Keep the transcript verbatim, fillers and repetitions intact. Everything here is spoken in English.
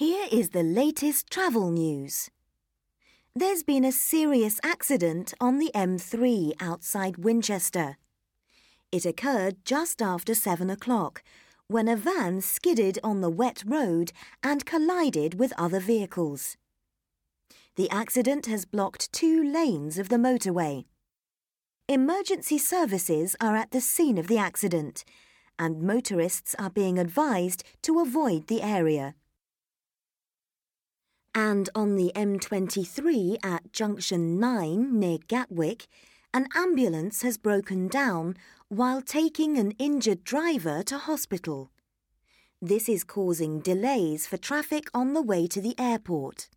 Here is the latest travel news. There's been a serious accident on the M three outside Winchester. It occurred just after seven o'clock, when a van skidded on the wet road and collided with other vehicles. The accident has blocked two lanes of the motorway. Emergency services are at the scene of the accident, and motorists are being advised to avoid the area. And on the M twenty-three at Junction nine near Gatwick, an ambulance has broken down while taking an injured driver to hospital. This is causing delays for traffic on the way to the airport.